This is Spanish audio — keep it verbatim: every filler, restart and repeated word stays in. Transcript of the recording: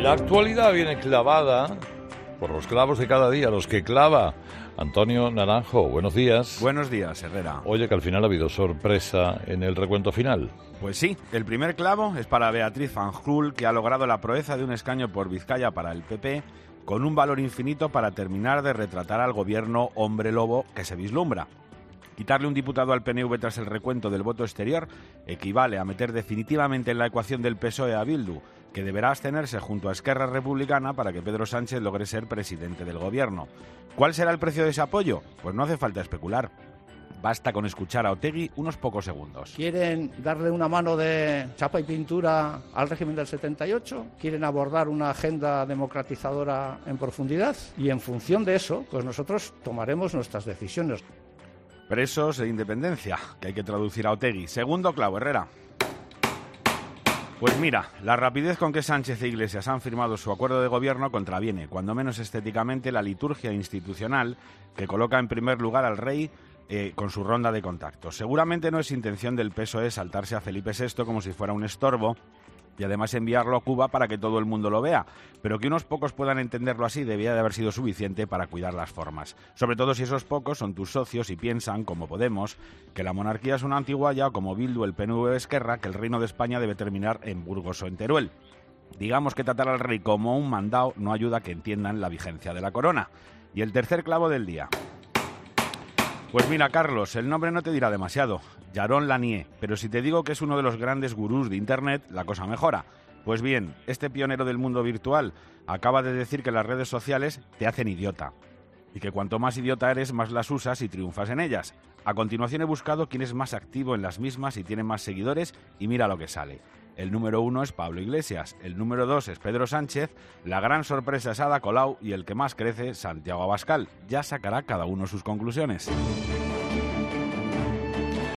La actualidad viene clavada por los clavos de cada día, los que clava Antonio Naranjo. Buenos días. Buenos días, Herrera. Oye, que al final ha habido sorpresa en el recuento final. Pues sí, el primer clavo es para Beatriz Fanjul, que ha logrado la proeza de un escaño por Vizcaya para el P P, con un valor infinito para terminar de retratar al gobierno hombre lobo que se vislumbra. Quitarle un diputado al P N V tras el recuento del voto exterior equivale a meter definitivamente en la ecuación del P S O E a Bildu, que deberá abstenerse junto a Esquerra Republicana para que Pedro Sánchez logre ser presidente del gobierno. ¿Cuál será el precio de ese apoyo? Pues no hace falta especular. Basta con escuchar a Otegi unos pocos segundos. ¿Quieren darle una mano de chapa y pintura al régimen del setenta y ocho? ¿Quieren abordar una agenda democratizadora en profundidad? Y en función de eso, pues nosotros tomaremos nuestras decisiones. Presos e independencia, que hay que traducir a Otegi. Segundo clavo, Herrera. Pues mira, la rapidez con que Sánchez e Iglesias han firmado su acuerdo de gobierno contraviene, cuando menos estéticamente, la liturgia institucional que coloca en primer lugar al rey eh, con su ronda de contactos. Seguramente no es intención del P S O E saltarse a Felipe sexto como si fuera un estorbo y además enviarlo a Cuba para que todo el mundo lo vea, pero que unos pocos puedan entenderlo así debía de haber sido suficiente para cuidar las formas, sobre todo si esos pocos son tus socios y piensan, como Podemos, que la monarquía es una antiguaya, o como Bildu, el P N V o Esquerra, que el reino de España debe terminar en Burgos o en Teruel. Digamos que tratar al rey como un mandao no ayuda a que entiendan la vigencia de la corona. Y el tercer clavo del día. Pues mira, Carlos, el nombre no te dirá demasiado, Yaron Lanier, pero si te digo que es uno de los grandes gurús de Internet, la cosa mejora. Pues bien, este pionero del mundo virtual acaba de decir que las redes sociales te hacen idiota, y que cuanto más idiota eres, más las usas y triunfas en ellas. A continuación he buscado quién es más activo en las mismas y tiene más seguidores, y mira lo que sale. El número uno es Pablo Iglesias, el número dos es Pedro Sánchez, la gran sorpresa es Ada Colau y el que más crece, Santiago Abascal. Ya sacará cada uno sus conclusiones.